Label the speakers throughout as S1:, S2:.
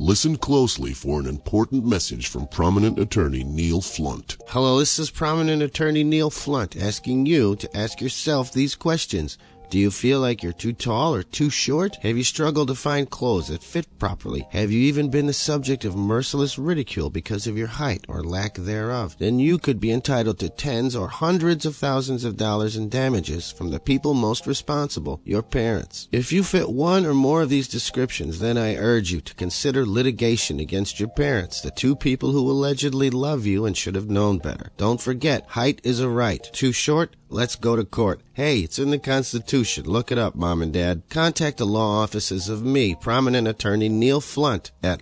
S1: Listen closely for an important message from prominent attorney Neil Flunt.
S2: Hello, this is prominent attorney Neil Flunt asking you to ask yourself these questions. Do you feel like you're too tall or too short? Have you struggled to find clothes that fit properly? Have you even been the subject of merciless ridicule because of your height or lack thereof? Then you could be entitled to tens or hundreds of thousands of dollars in damages from the people most responsible, your parents. If you fit one or more of these descriptions, then I urge you to consider litigation against your parents, the two people who allegedly love you and should have known better. Don't forget, height is a right. Too short? Let's go to court. Hey, it's in the Constitution. Look it up, Mom and Dad. Contact the law offices of me, prominent attorney Neil Flunt, at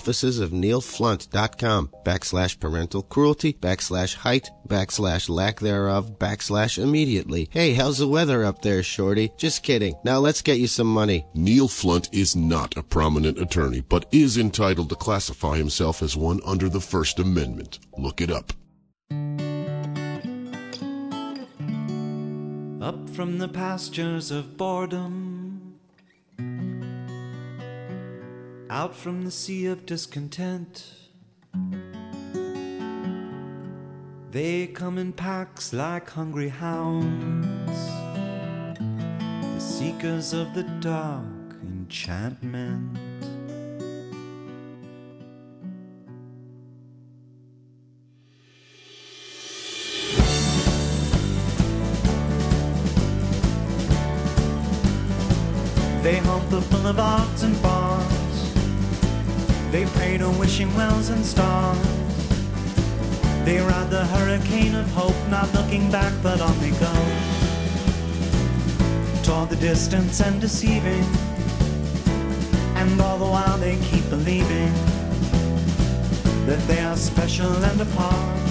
S2: lawofficesofneilflunt.com/parental cruelty, /height, /lack thereof, /immediately. Hey, how's the weather up there, Shorty? Just kidding. Now let's get you some money.
S1: Neil Flunt is not a prominent attorney, but is entitled to classify himself as one under the First Amendment. Look it up.
S3: Up from the pastures of boredom, out from the sea of discontent, they come in packs like hungry hounds, the seekers of the dark enchantment. They haunt the boulevards and bars, they pray to wishing wells and stars, they ride the hurricane of hope, not looking back but on they go, toward the distance and deceiving, and all the while they keep believing that they are special and apart.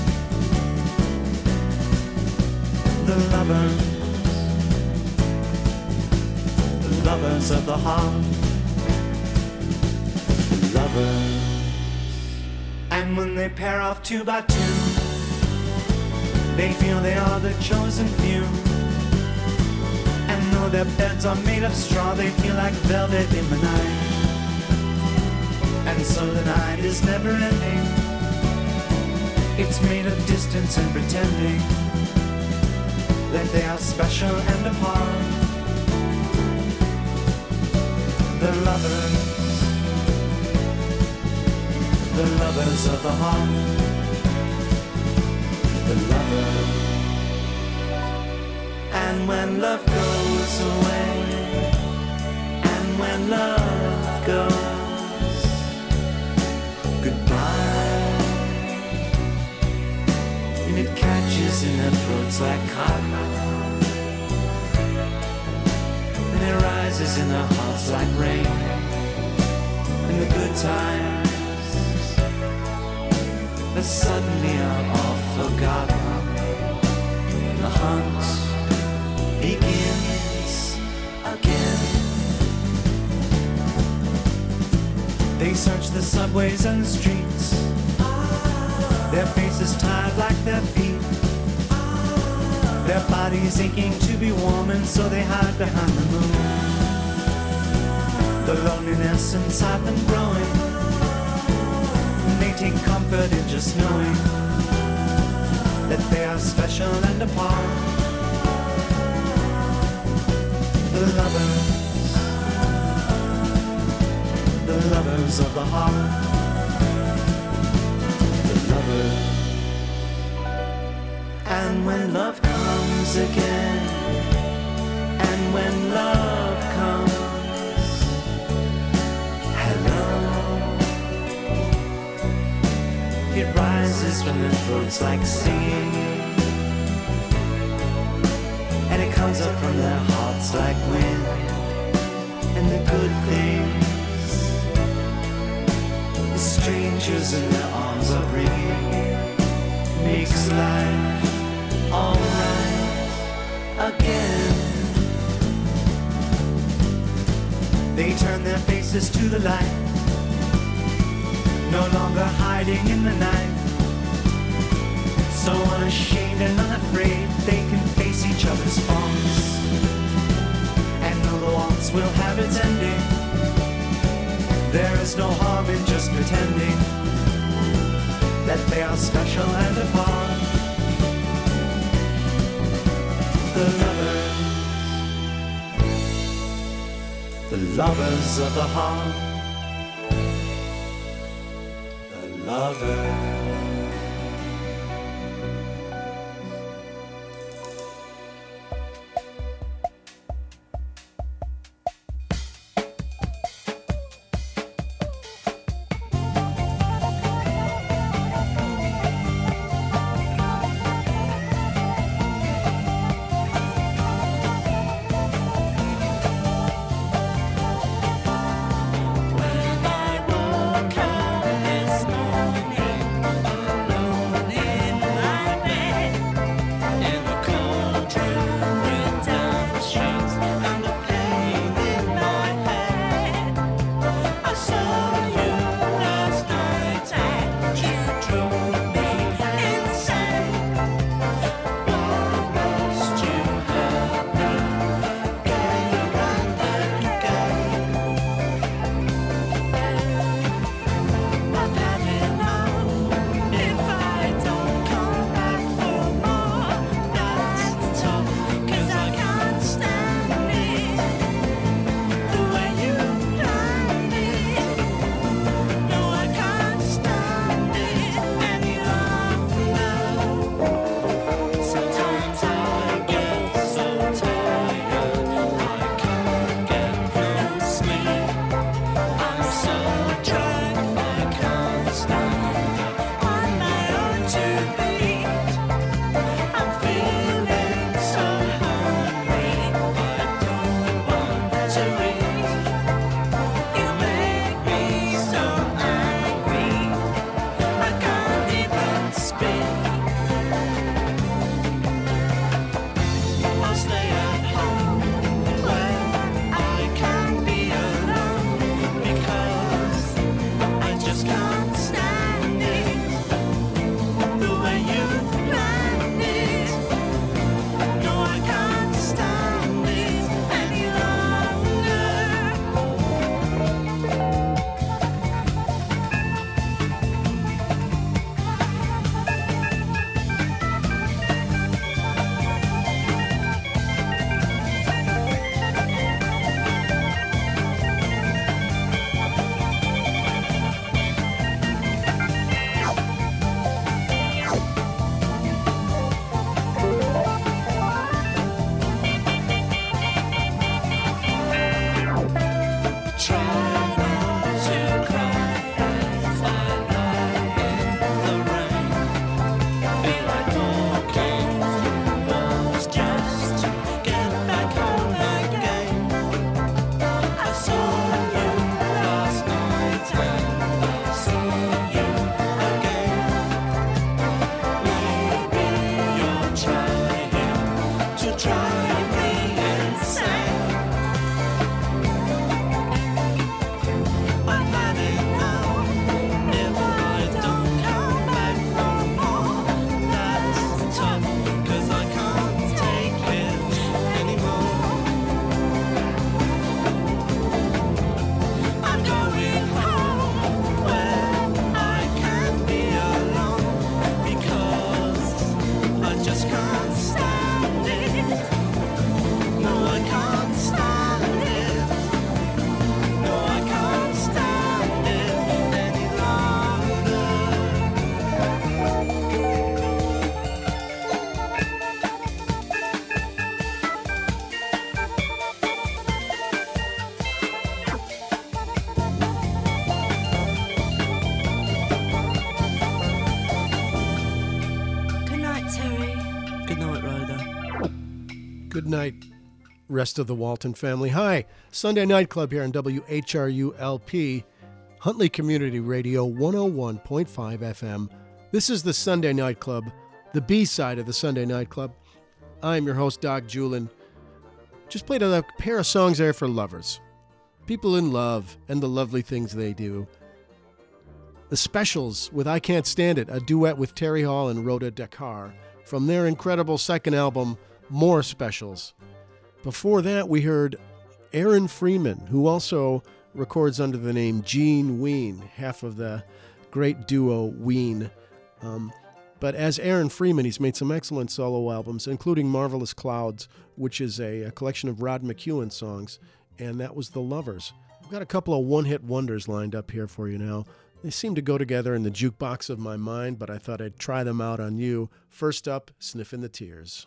S3: The lovers of the heart, lovers. And when they pair off two by two, they feel they are the chosen few. And though their beds are made of straw, they feel like velvet in the night. And so the night is never ending, it's made of distance and pretending that they are special and apart. The lovers of the heart, the lovers. And when love goes away, and when love goes goodbye, and it catches in their throats like cotton, and it rises in their hearts like rain. And the good times that suddenly are all forgotten, and the hunt begins again. They search the subways and the streets, their faces tied like their feet, their bodies aching to be warm, and so they hide behind the moon. The loneliness inside them growing, and they take comfort in just knowing that they are special and apart. The lovers of the heart, the lovers. And when love comes again, and when love comes, hello, it rises from their throats like singing, and it comes up from their hearts like wind. And the good things, the strangers in their arms are bringing, makes life alright again. They turn their faces to the light, no longer hiding in the night. So unashamed and unafraid, they can face each other's faults, and know the waltz will have its ending. There is no harm in just pretending that they are special and apart. The lovers of the heart, the lovers.
S4: Good night, rest of the Walton family. Hi, Sunday Night Club here on WHRU-LP, Huntley Community Radio 101.5 FM. This is the Sunday Night Club, the B-side of the Sunday Night Club. I'm your host, Doc Julin. Just played a pair of songs there for lovers. People in love and the lovely things they do. The Specials with I Can't Stand It, a duet with Terry Hall and Rhoda Dakar from their incredible second album, More Specials. Before that, we heard Aaron Freeman, who also records under the name Gene Ween, half of the great duo Ween. But as Aaron Freeman, he's made some excellent solo albums, including Marvelous Clouds, which is a collection of Rod McEwen songs, and that was The Lovers. I've got a couple of one-hit wonders lined up here for you now. They seem to go together in the jukebox of my mind, but I thought I'd try them out on you. First up, Sniffin' the Tears.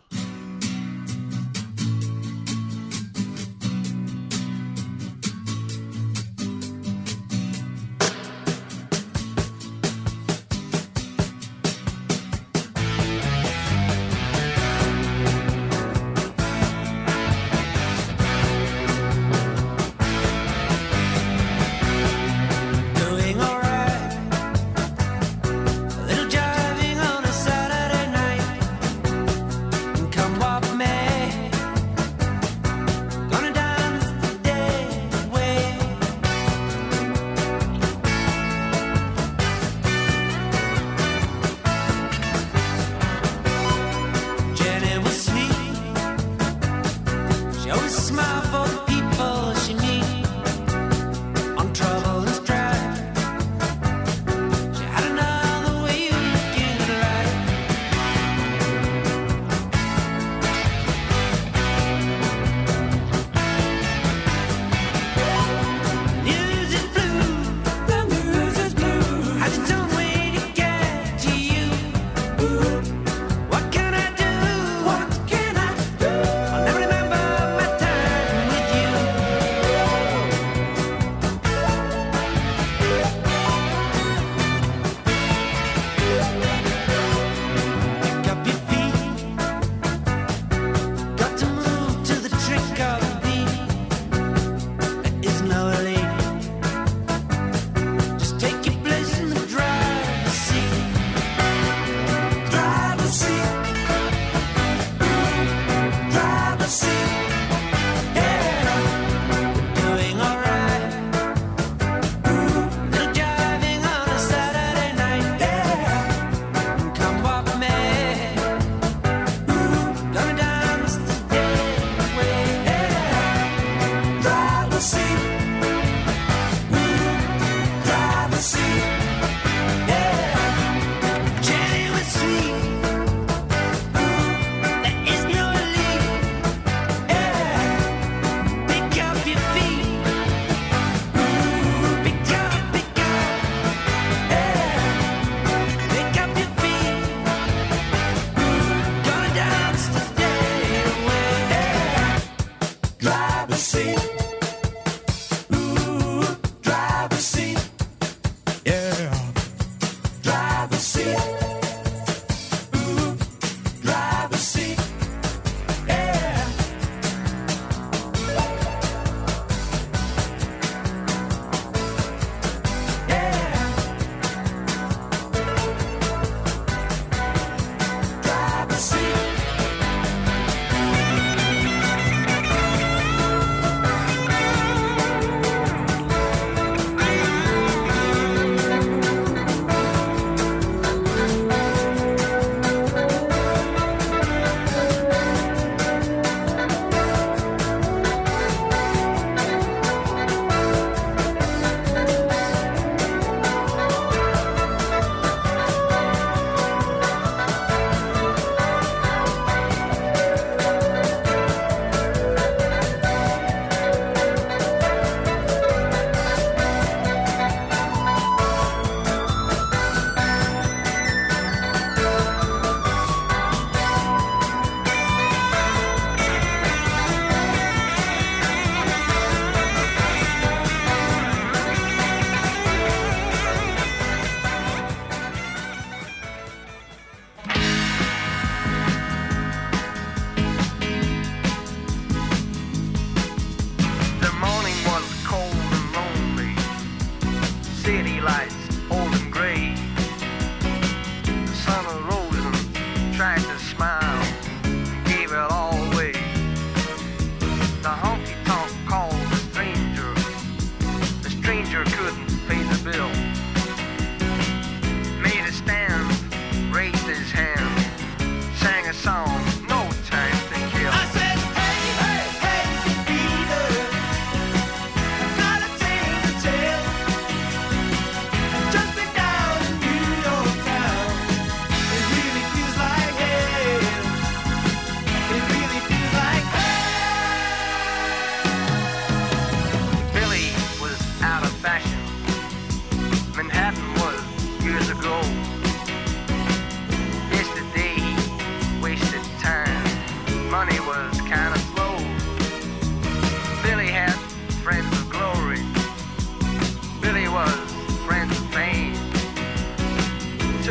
S3: I said, hey, hey, Peter, gotta take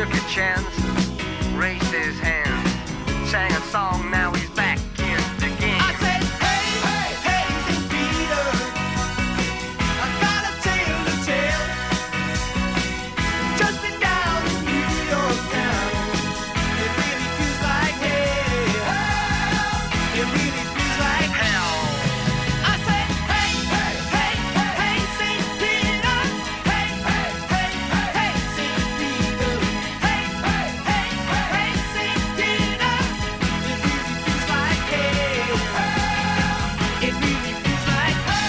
S5: took a chance, raised his hand, sang a song, now he's back in the game. I said, hey, hey, hey, St. Peter, I got a tale to tell. Just been down in New York town. It really feels like hell. It really feels like hell. I said, hey, hey, hey, hey, St. Peter. Hey, hey, hey, hey, St. Peter. Hey, hey, hey, hey, St. Peter. It really feels like hell. It really feels like hell.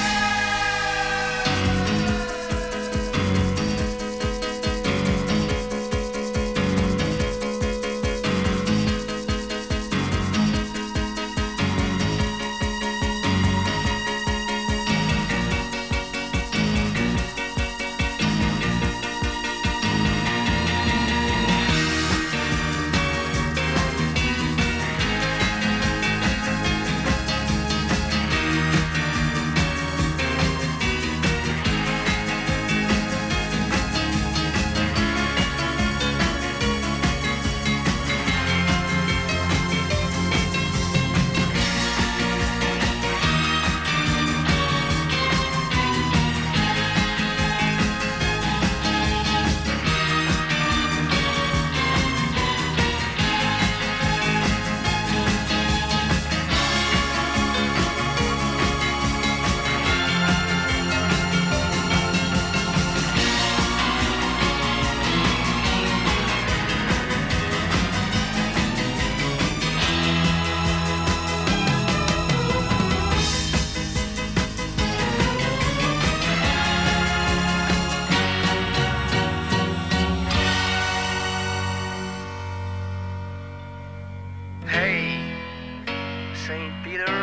S5: Hey, St. Peter,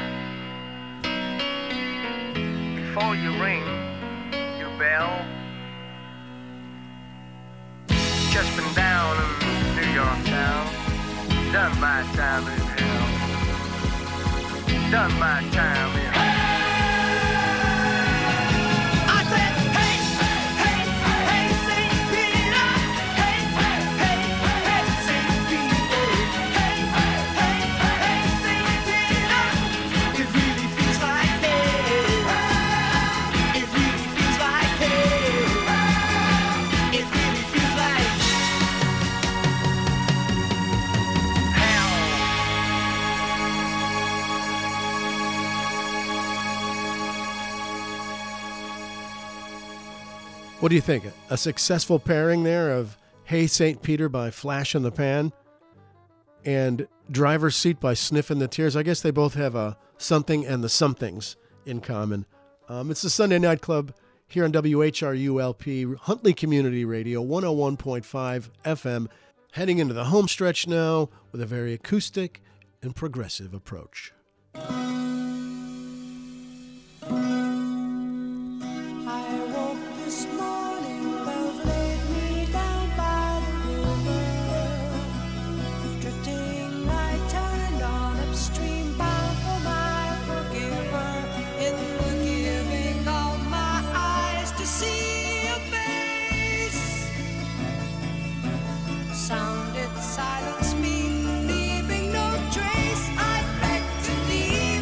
S5: before you ring your bell, just been down in New York town, done my time in hell, done my time in hell. I said, hey, hey, hey, St. Peter, hey, hey, hey, St. Peter, hey, hey, hey, St. Peter. It really feels like hell. It really feels like hell. It really feels like hell.
S4: What do you think? A successful pairing there of Hey St. Peter by Flash in the Pan and Driver's Seat by Sniffin' the Tears. I guess they both have a something and the somethings in common. It's the Sunday Night Club here on WHRULP, Huntley Community Radio, 101.5 FM, heading into the home stretch now with a very acoustic and progressive approach.
S6: I woke this morning, love laid me down by the river. Drifting, I turned on upstream, bound for my forgiver. In the giving of my eyes to see a face, sounded silence me, leaving no trace. I begged to leave.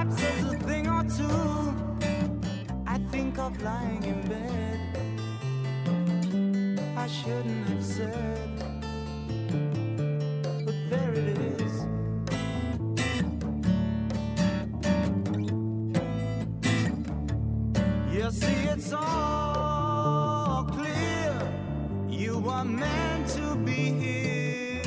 S3: Perhaps there's a thing or two I think of lying in bed I shouldn't have said, but there it is. You see, it's all clear. You are meant to be here.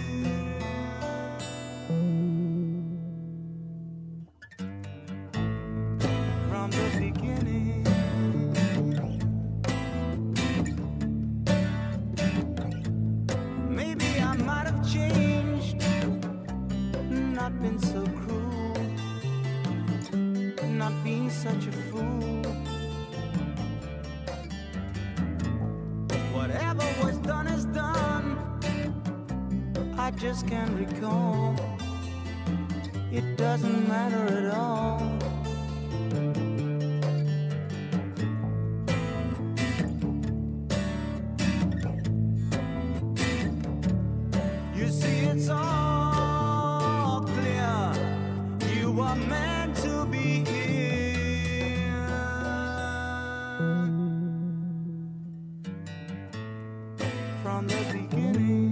S3: From the beginning. Maybe I might have changed, not been so cruel, not being such a fool. Whatever was done is done. I just can't recall. It doesn't matter at all. You see, it's all clear. You are meant to be here. From the beginning.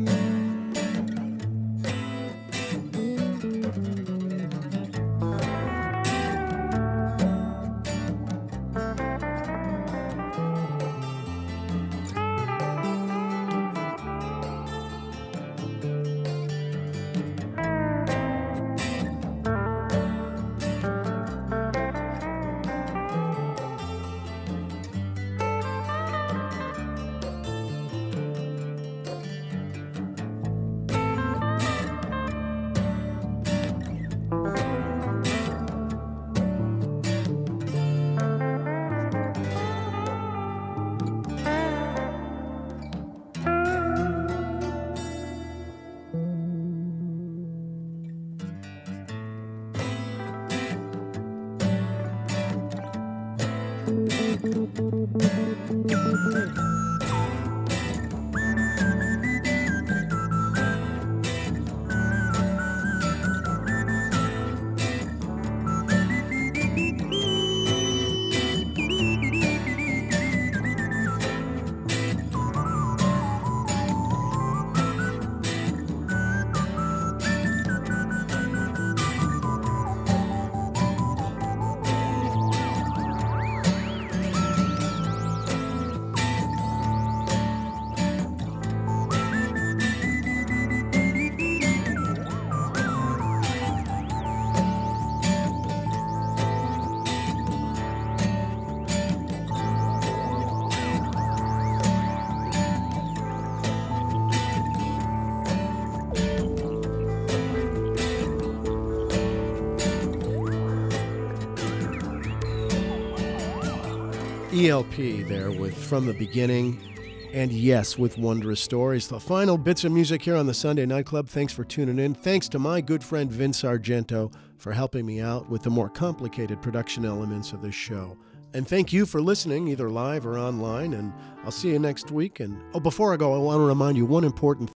S4: ELP there with From the Beginning, and yes, with Wondrous Stories. The final bits of music here on the Sunday Night Club. Thanks for tuning in. Thanks to my good friend Vince Argento for helping me out with the more complicated production elements of this show. And thank you for listening, either live or online, and I'll see you next week. And before I go, I want to remind you one important